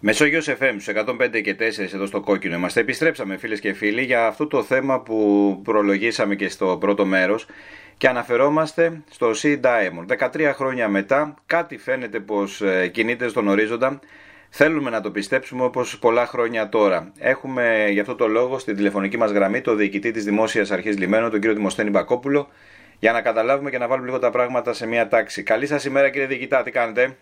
Μεσόγειος FM στους 105 και 4 εδώ στο κόκκινο είμαστε. Επιστρέψαμε φίλες και φίλοι για αυτό το θέμα που προλογίσαμε και στο πρώτο μέρος και αναφερόμαστε στο Sea Diamond. 13 χρόνια μετά κάτι φαίνεται πως κινείται στον ορίζοντα. Θέλουμε να το πιστέψουμε όπως πολλά χρόνια τώρα. Έχουμε γι' αυτό το λόγο στην τηλεφωνική μας γραμμή το διοικητή της Δημόσιας Αρχής Λιμένων, τον κύριο Δημοσθένη Μπακόπουλο, για να καταλάβουμε και να βάλουμε λίγο τα πράγματα σε μια τάξη. Καλή σας ημέρα κύριε διοικητά, τι κάνετε?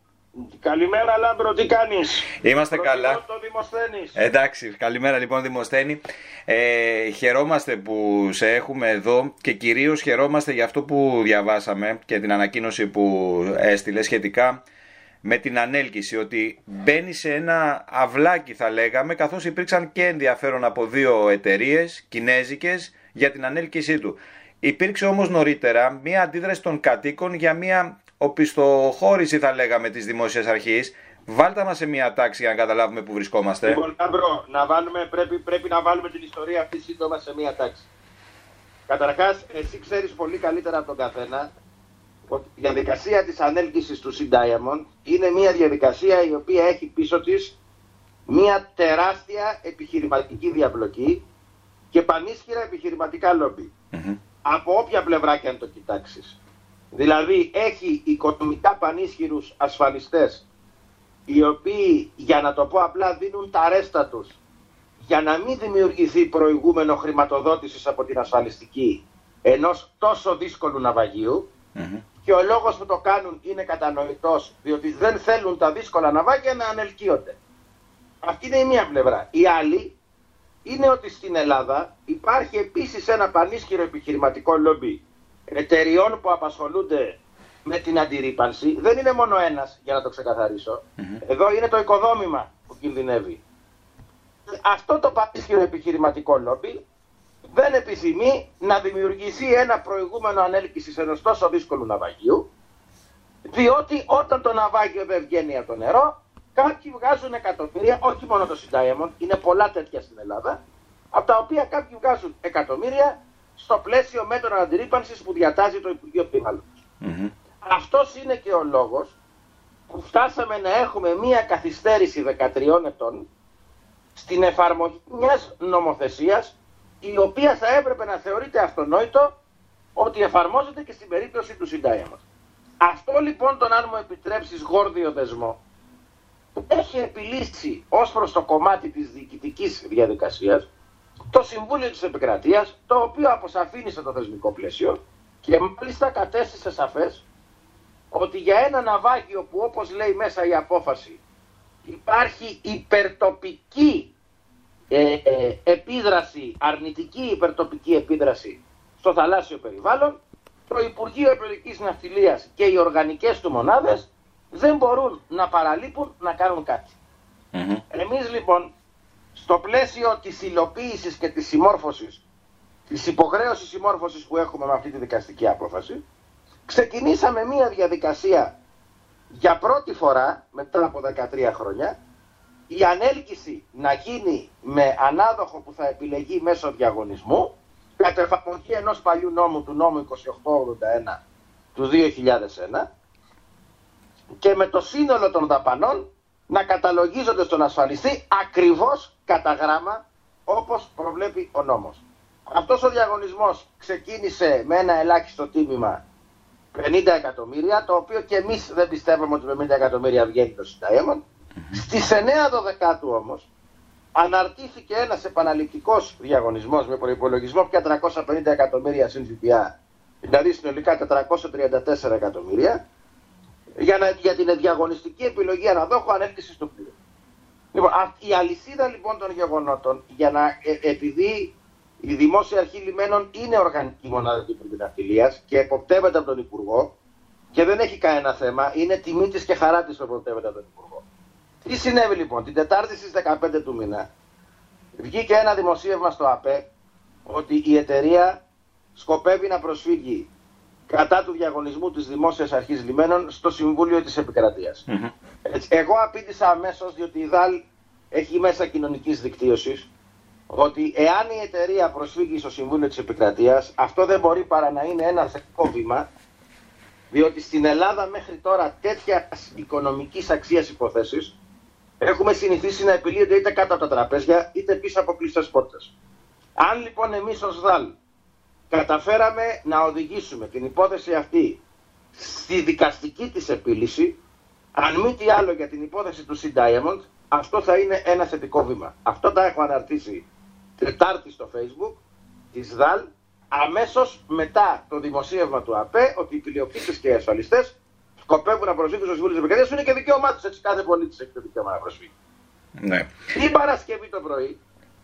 Καλημέρα Λάμπρο, τι κάνεις? Είμαστε καλά. Το Δημοσθένης. Εντάξει, καλημέρα λοιπόν Δημοσθένη. Χαιρόμαστε που σε έχουμε εδώ και κυρίως χαιρόμαστε για αυτό που διαβάσαμε και την ανακοίνωση που έστειλε σχετικά με την ανέλκυση, ότι μπαίνει σε ένα αυλάκι θα λέγαμε, καθώς υπήρξαν και ενδιαφέρον από δύο εταιρείες κινέζικες για την ανέλκυσή του. Υπήρξε όμως νωρίτερα μια αντίδραση των κατοίκων για μια οπισθοχώρηση θα λέγαμε της Δημόσιας Αρχής. Βάλτε μας σε μια τάξη για να καταλάβουμε που βρισκόμαστε. Λοιπόν, Λάμπρο, πρέπει να βάλουμε την ιστορία αυτή σύντομα σε μια τάξη. Καταρχάς, εσύ ξέρεις πολύ καλύτερα από τον καθένα ότι η διαδικασία της ανέλκυσης του Sea Diamond είναι μια διαδικασία η οποία έχει πίσω της μια τεράστια επιχειρηματική διαπλοκή και πανίσχυρα επιχειρηματικά λόμπι. Από όποια πλευρά και αν το κοιτάξεις. Δηλαδή έχει οικονομικά πανίσχυρους ασφαλιστές οι οποίοι, για να το πω απλά, δίνουν τα ρέστα τους για να μην δημιουργηθεί προηγούμενο χρηματοδότησης από την ασφαλιστική ενός τόσο δύσκολου ναυαγίου. Και ο λόγος που το κάνουν είναι κατανοητός, διότι δεν θέλουν τα δύσκολα ναυάγια να ανελκύονται. Αυτή είναι η μία πλευρά. Η άλλη είναι ότι στην Ελλάδα υπάρχει επίσης ένα πανίσχυρο επιχειρηματικό λόμπι εταιριών που απασχολούνται με την αντιρρίπανση. Δεν είναι μόνο ένας, για να το ξεκαθαρίσω. Εδώ είναι το οικοδόμημα που κινδυνεύει. Αυτό το πανίσχυρο επιχειρηματικό λόμπι δεν επιθυμεί να δημιουργηθεί ένα προηγούμενο ανέλκυσης ενός τόσο δύσκολου ναυαγίου, διότι όταν το ναυάγιο δεν βγαίνει από το νερό, κάποιοι βγάζουν εκατομμύρια, όχι μόνο το Sea Diamond, είναι πολλά τέτοια στην Ελλάδα, από τα οποία κάποιοι βγάζουν εκατομμύρια στο πλαίσιο μέτρων αντιρρίπανσης που διατάζει το Υπουργείο Περιβάλλοντος. Αυτός είναι και ο λόγος που φτάσαμε να έχουμε μία καθυστέρηση 13 ετών στην εφαρμογή μιας νομοθεσίας η οποία θα έπρεπε να θεωρείται αυτονόητο ότι εφαρμόζεται και στην περίπτωση του Sea Diamond. Αυτό λοιπόν, τον αν μου επιτρέψεις γόρδιο δεσμό, έχει επιλύσει ως προς το κομμάτι της διοικητικής διαδικασίας το Συμβούλιο της Επικρατείας, το οποίο αποσαφήνισε το θεσμικό πλαίσιο και μάλιστα κατέστησε σαφές ότι για ένα ναυάγιο που, όπως λέει μέσα η απόφαση, υπάρχει υπερτοπική επίδραση, αρνητική υπερτοπική επίδραση στο θαλάσσιο περιβάλλον, το Υπουργείο Επιλογικής Ναυτιλίας και οι οργανικές του μονάδες δεν μπορούν να παραλείπουν να κάνουν κάτι. Εμείς λοιπόν, στο πλαίσιο της υλοποίησης και της συμμόρφωσης, της υποχρέωσης συμμόρφωσης που έχουμε με αυτή τη δικαστική απόφαση, ξεκινήσαμε μία διαδικασία για πρώτη φορά μετά από 13 χρόνια, η ανέλκυση να γίνει με ανάδοχο που θα επιλεγεί μέσω διαγωνισμού, κατ' εφαρμογή ενός παλιού νόμου, του νόμου 2881 του 2001, και με το σύνολο των δαπανών να καταλογίζονται στον ασφαλιστή ακριβώς κατά γράμμα όπως προβλέπει ο νόμος. Αυτός ο διαγωνισμός ξεκίνησε με ένα ελάχιστο τίμημα 50 εκατομμύρια, το οποίο και εμείς δεν πιστεύαμε ότι με 50 εκατομμύρια βγαίνει το Sea Diamond. Στις 9 Δεκάτου όμως αναρτήθηκε ένας επαναληπτικός διαγωνισμός με προϋπολογισμό πια 350 εκατομμύρια συν ΦΠΑ, δηλαδή συνολικά 434 εκατομμύρια, για την διαγωνιστική επιλογή αναδόχου ανέλκυσης του πλοίου. Λοιπόν, η αλυσίδα λοιπόν των γεγονότων, επειδή η Δημόσια Αρχή Λιμένων είναι οργανική μονάδα του Υπουργείου Ναυτιλίας και εποπτεύεται από τον Υπουργό και δεν έχει κανένα θέμα, είναι τιμή της και χαρά της που εποπτεύεται από τον Υπουργό. Τι συνέβη λοιπόν? Την Τετάρτη στις 15 του μήνα βγήκε ένα δημοσίευμα στο ΑΠΕ ότι η εταιρεία σκοπεύει να προσφύγει κατά του διαγωνισμού της Δημόσιας Αρχής Λιμένων στο Συμβούλιο της Επικρατείας. Εγώ απήντησα αμέσως, διότι η ΔΑΛ έχει μέσα κοινωνικής δικτύωσης, ότι εάν η εταιρεία προσφύγει στο Συμβούλιο της Επικρατείας, αυτό δεν μπορεί παρά να είναι ένα θετικό βήμα, διότι στην Ελλάδα μέχρι τώρα τέτοια οικονομικής αξίας υποθέσεις έχουμε συνηθίσει να επιλύεται είτε κάτω από τα τραπέζια είτε πίσω από κλειστές πόρτες. Αν λοιπόν εμείς ως ΔΑΛ καταφέραμε να οδηγήσουμε την υπόθεση αυτή στη δικαστική της επίλυση, αν μη τι άλλο για την υπόθεση του Sea Diamond, αυτό θα είναι ένα θετικό βήμα. Αυτό τα έχω αναρτήσει Τετάρτη στο Facebook της ΔΑΛ, αμέσως μετά το δημοσίευμα του ΑΠΕ, ότι οι πλειοκτήτες και οι ασφαλιστές σκοπεύουν να προσφύγουν στο Συμβούλιο της Επικρατείας, είναι και δικαίωμά τους, έτσι κάθε πολίτης έχει το δικαίωμα να προσφύγει. Ναι. Την Παρασκευή το πρωί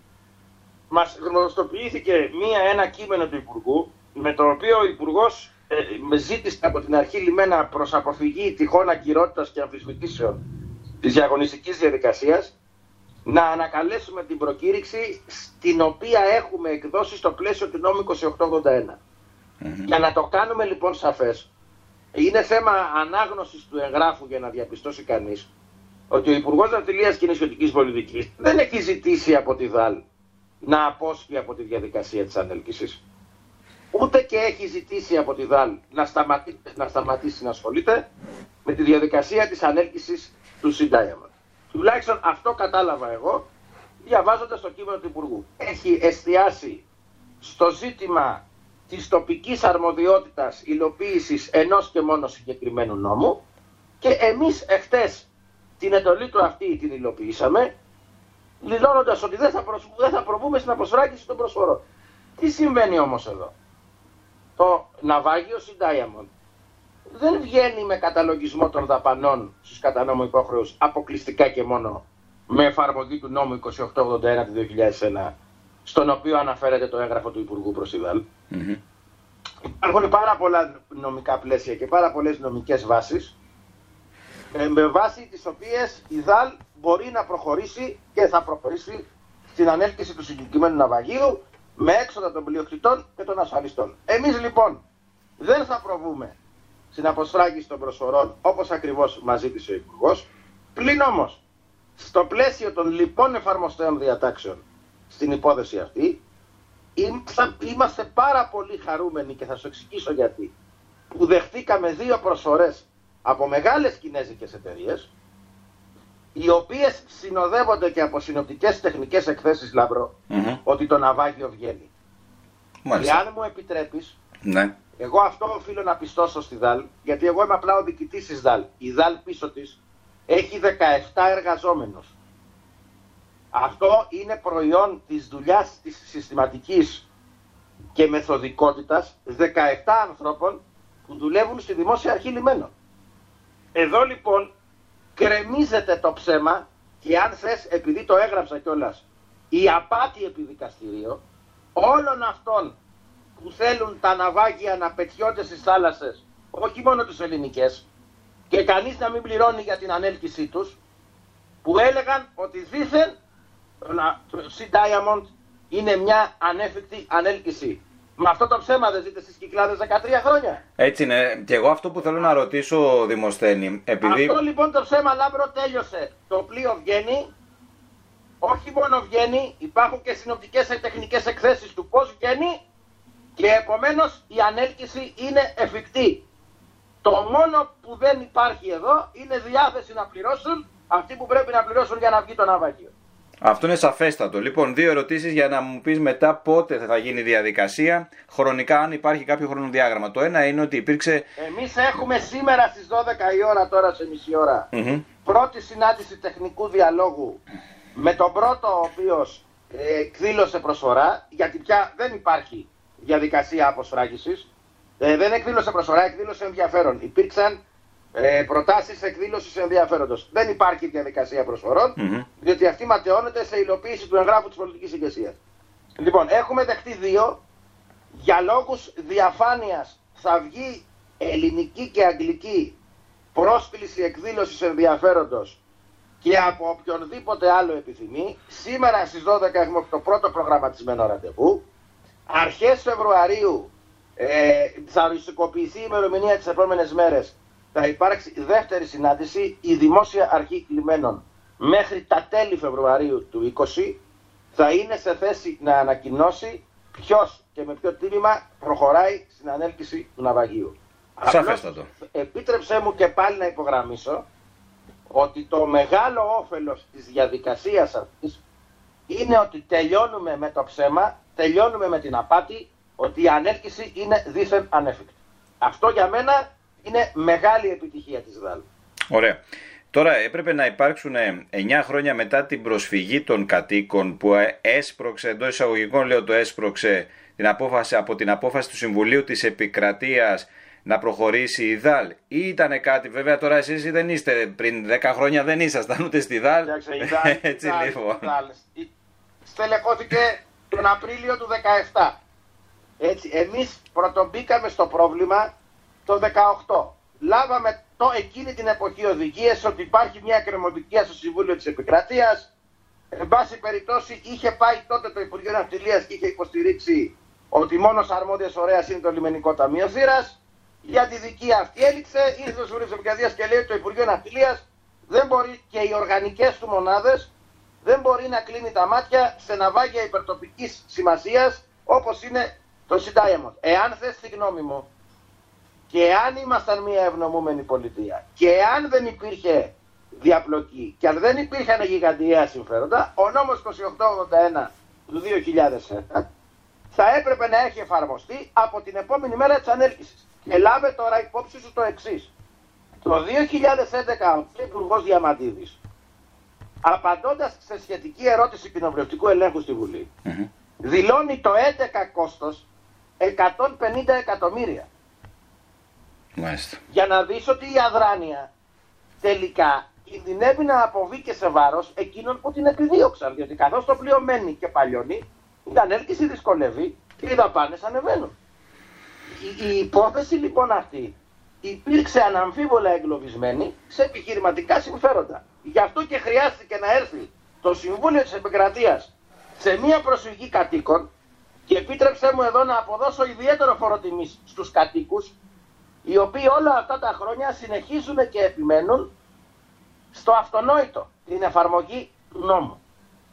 μας γνωστοποιήθηκε ένα κείμενο του Υπουργού, με το οποίο ο Υπουργός ζήτησε από την αρχή λιμένα προς αποφυγή τυχόν ακυρότητας και αμφισβητήσεων της διαγωνιστικής διαδικασίας να ανακαλέσουμε την προκήρυξη, στην οποία έχουμε εκδώσει στο πλαίσιο του νόμου 2881. Για να το κάνουμε λοιπόν σαφές, είναι θέμα ανάγνωσης του εγγράφου για να διαπιστώσει κανείς ότι ο Υπουργός Ναυτιλίας και Νησιωτικής Πολιτικής δεν έχει ζητήσει από τη ΔΑΛ να απόσχει από τη διαδικασία της ανέλκυσης. Ούτε και έχει ζητήσει από τη ΔΑΛ να σταματήσει να ασχολείται με τη διαδικασία της ανέλκυσης του Sea Diamond. Τουλάχιστον αυτό κατάλαβα εγώ, διαβάζοντας το κείμενο του Υπουργού. Έχει εστιάσει στο ζήτημα της τοπικής αρμοδιότητας υλοποίησης ενός και μόνο συγκεκριμένου νόμου, και εμείς εχθές την εντολή του αυτή την υλοποιήσαμε, δηλώνοντας ότι δεν θα προβούμε στην αποσφράγγιση των προσφορών. Τι συμβαίνει όμως εδώ? Το ναυάγιο Sea Diamond δεν βγαίνει με καταλογισμό των δαπανών στους κατά νόμο υπόχρεους αποκλειστικά και μόνο με εφαρμογή του νόμου 2881 του 2001, στον οποίο αναφέρεται το έγγραφο του Υπουργού προς τη ΔΑΛ. Υπάρχουν πάρα πολλά νομικά πλαίσια και πάρα πολλές νομικές βάσεις, με βάση τις οποίες η ΔΑΛ μπορεί να προχωρήσει και θα προχωρήσει στην ανέλκυση του συγκεκριμένου ναυαγίου με έξοδα των πλειοκτητών και των ασφαλιστών. Εμείς λοιπόν δεν θα προβούμε στην αποσφράγγιση των προσφορών, όπως ακριβώς μας ζήτησε ο Υπουργός, πλην όμως στο πλαίσιο των λοιπόν εφαρμοστέων διατάξεων στην υπόθεση αυτή, είμαστε πάρα πολύ χαρούμενοι, και θα σου εξηγήσω γιατί, που δεχτήκαμε 2 προσφορές από μεγάλες κινέζικες εταιρείες, οι οποίες συνοδεύονται και από συνοπτικές τεχνικές εκθέσεις, Λαμπρό, ότι το ναυάγιο βγαίνει. Εάν μου επιτρέπεις, ναι, εγώ αυτό οφείλω να πιστώσω στη ΔΑΛ, γιατί εγώ είμαι απλά ο διοικητής της ΔΑΛ. Η ΔΑΛ πίσω της έχει 17 εργαζόμενους. Αυτό είναι προϊόν της δουλειάς της συστηματικής και μεθοδικότητας 17 ανθρώπων που δουλεύουν στη Δημόσια Αρχή Λιμένων. Εδώ λοιπόν κρεμίζεται το ψέμα, και αν θες, επειδή το έγραψα κιόλας, η απάτη επί δικαστηρίο όλων αυτών που θέλουν τα ναυάγια να πετιώνται στις θάλασσες, όχι μόνο τις ελληνικές, και κανείς να μην πληρώνει για την ανέλκυσή τους, που έλεγαν ότι δήθεν το Sea Diamond είναι μια ανέφικτη ανέλκυση. Με αυτό το ψέμα δεν ζείτε στις Κυκλάδες 13 χρόνια? Έτσι είναι. Και εγώ αυτό που θέλω να ρωτήσω, Δημοσθένη, επειδή... Αυτό λοιπόν το ψέμα, Λάμπρο, τέλειωσε. Το πλοίο βγαίνει, όχι μόνο βγαίνει, υπάρχουν και συνοπτικές τεχνικές εκθέσεις του πώς βγαίνει, και επομένως η ανέλκυση είναι εφικτή. Το μόνο που δεν υπάρχει εδώ είναι διάθεση να πληρώσουν αυτοί που πρέπει να πληρώσουν για να βγει το ναυάγιο. Αυτό είναι σαφέστατο. Λοιπόν, 2 ερωτήσεις για να μου πεις μετά πότε θα γίνει η διαδικασία, χρονικά, αν υπάρχει κάποιο χρονοδιάγραμμα. Το ένα είναι ότι υπήρξε... Εμείς έχουμε σήμερα στις 12 η ώρα, τώρα σε μισή ώρα, πρώτη συνάντηση τεχνικού διαλόγου με τον πρώτο, ο οποίος εκδήλωσε προσφορά, γιατί πια δεν υπάρχει διαδικασία αποσφράγγισης. Δεν εκδήλωσε προσφορά, εκδήλωσε ενδιαφέρον. Υπήρξαν προτάσεις εκδήλωσης ενδιαφέροντος. Δεν υπάρχει διαδικασία προσφορών, διότι αυτή ματαιώνεται σε υλοποίηση του εγγράφου της πολιτικής ηγεσίας. Λοιπόν, έχουμε δεχτεί 2. Για λόγους διαφάνειας θα βγει ελληνική και αγγλική πρόσκληση εκδήλωσης ενδιαφέροντος και από οποιονδήποτε άλλο επιθυμεί. Σήμερα στις 12 έχουμε το πρώτο προγραμματισμένο ραντεβού. Αρχές Φεβρουαρίου θα οριστικοποιηθεί η ημερομηνία τις επόμενες μέρες. Θα υπάρξει δεύτερη συνάντηση. Η Δημόσια Αρχή Λιμένων μέχρι τα τέλη Φεβρουαρίου του 20 θα είναι σε θέση να ανακοινώσει ποιος και με ποιο τίμημα προχωράει στην ανέλκυση του ναυαγίου. Σαφέστατο. Επίτρεψέ μου και πάλι να υπογραμμίσω ότι το μεγάλο όφελος της διαδικασίας αυτής είναι ότι τελειώνουμε με το ψέμα, τελειώνουμε με την απάτη, ότι η ανέλκυση είναι δήθεν ανέφικτη. Αυτό για μένα είναι μεγάλη επιτυχία της ΔΑΛ. Ωραία. Τώρα έπρεπε να υπάρξουν 9 χρόνια μετά την προσφυγή των κατοίκων που έσπρωξε, εντός εισαγωγικών λέω το έσπρωξε, από την απόφαση του Συμβουλίου της Επικρατείας να προχωρήσει η ΔΑΛ, ή ήταν κάτι, βέβαια τώρα εσείς δεν είστε, πριν 10 χρόνια δεν ήσασταν ούτε στη ΔΑΛ. Έτσι λοιπόν. Στελεχώθηκε τον Απρίλιο του 2017. Έτσι, εμείς πρωτομπήκαμε στο πρόβλημα το 2018. Λάβαμε εκείνη την εποχή οδηγίες ότι υπάρχει μια εκκρεμωτικία στο Συμβούλιο της Επικρατείας. Εν πάση περιπτώσει είχε πάει τότε το Υπουργείο Ναυτιλίας και είχε υποστηρίξει ότι μόνος αρμόδιας φορέας είναι το Λιμενικό Ταμείο Θήρας. Για τη δικία αυτή έληξε, ήρθε το Συμβούλιο της Επικρατείας και λέει ότι το Υπουργείο Ναυτιλίας δεν μπορεί και οι οργανικές του μονάδες δεν μπορεί να κλείνει τα μάτια σε ναυάγια υπερτοπικής σημασίας όπως είναι το Sea Diamond. Εάν θες τη γνώμη μου, και αν ήμασταν μια ευνομούμενη πολιτεία και αν δεν υπήρχε διαπλοκή και αν δεν υπήρχαν γιγαντιαία συμφέροντα, ο νόμος 2881 του 2001 θα έπρεπε να έχει εφαρμοστεί από την επόμενη μέρα της ανέλκυσης. Και λάβε τώρα υπόψη σου το εξής. Το 2011 ο Υπουργός Διαμαντίδης, απαντώντας σε σχετική ερώτηση κοινοβουλευτικού ελέγχου στη Βουλή, δηλώνει το 11 κόστος 150 εκατομμύρια. Μάλιστα. Για να δεις ότι η αδράνεια τελικά κινδυνεύει να αποβεί και σε βάρος εκείνων που την επιδίωξαν. Διότι καθώς το πλοίο μένει και παλιώνει, η ανέλκυση δυσκολεύει και οι δαπάνες ανεβαίνουν. Η υπόθεση λοιπόν αυτή υπήρξε αναμφίβολα εγκλωβισμένη σε επιχειρηματικά συμφέροντα. Γι' αυτό και χρειάστηκε να έρθει το Συμβούλιο της Επικρατείας σε μια προσφυγή κατοίκων, και επίτρεψέ μου εδώ να αποδώσω ιδιαίτερο φόρο τιμής στους κατοίκους, οι οποίοι όλα αυτά τα χρόνια συνεχίζουν και επιμένουν στο αυτονόητο, την εφαρμογή του νόμου.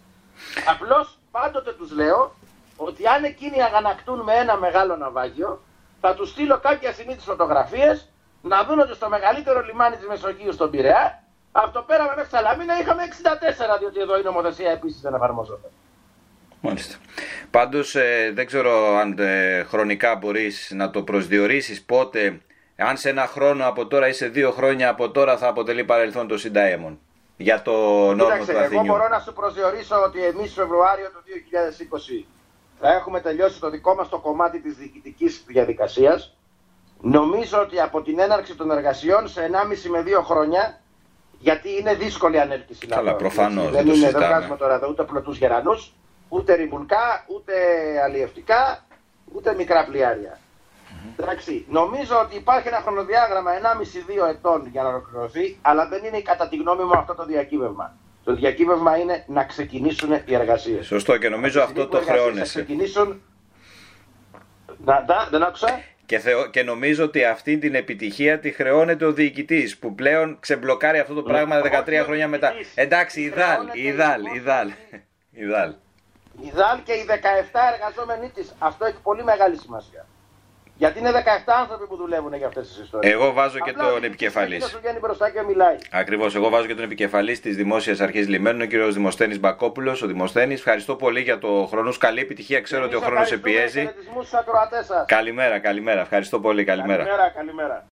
Απλώς πάντοτε τους λέω ότι αν εκείνοι αγανακτούν με ένα μεγάλο ναυάγιο, θα τους στείλω κάποια στιγμή τις φωτογραφίες να δουν ότι στο μεγαλύτερο λιμάνι της Μεσογείου, στον Πειραιά, από το πέραμα μέχρι Σαλαμίνα είχαμε 64, διότι εδώ η νομοθεσία επίσης δεν εφαρμόζεται. Μάλιστα. Πάντως δεν ξέρω αν χρονικά μπορείς να το προσδιορίσεις πότε, αν σε ένα χρόνο από τώρα ή σε 2 χρόνια από τώρα θα αποτελεί παρελθόν το Sea Diamond για το νόμο του Αθηνιού. Εγώ μπορώ να σου προσδιορίσω ότι εμείς Φεβρουάριο του 2020 θα έχουμε τελειώσει το δικό μας το κομμάτι της διοικητικής διαδικασίας. Νομίζω ότι από την έναρξη των εργασιών σε 1,5 με 2 χρόνια, γιατί είναι δύσκολη ανέλκυση. Καλά, προφανώς. Δεν βγάζουμε τώρα εδώ ούτε πλωτούς γερανούς, ούτε ριμπουλκά, ούτε αλλιευτικά, ούτε μικρά πλοιάρια. Εντάξει, νομίζω ότι υπάρχει ένα χρονοδιάγραμμα 1,5-2 ετών για να ολοκληρωθεί, αλλά δεν είναι κατά τη γνώμη μου αυτό το διακύβευμα. Το διακύβευμα είναι να ξεκινήσουν οι εργασίες. Σωστό, και νομίζω αυτό το χρεώνεσαι. Να ξεκινήσουν. Δεν άκουσα. Και νομίζω ότι αυτή την επιτυχία τη χρεώνεται ο διοικητής που πλέον ξεμπλοκάρει αυτό το πράγμα 13 χρόνια μετά. Εντάξει, η ΔΑΛ. Η ΔΑΛ και οι 17 εργαζόμενοι της. Αυτό έχει πολύ μεγάλη σημασία. Γιατί είναι 17 άνθρωποι που δουλεύουν για αυτές τις ιστορίες. Εγώ βάζω και τον επικεφαλής. Σου βγαίνει μπροστά και μιλάει. Ακριβώς, εγώ βάζω και τον επικεφαλής της Δημόσιας Αρχής Λιμένων, ο κ. Δημοσθένης Μπακόπουλος. Ο Δημοσθένης, ευχαριστώ πολύ για το χρόνο σου. Καλή επιτυχία, ξέρω ότι ο χρόνος σε πιέζει. Καλημέρα. Καλημέρα. Ευχαριστώ πολύ. Καλημέρα. Καλημέρα.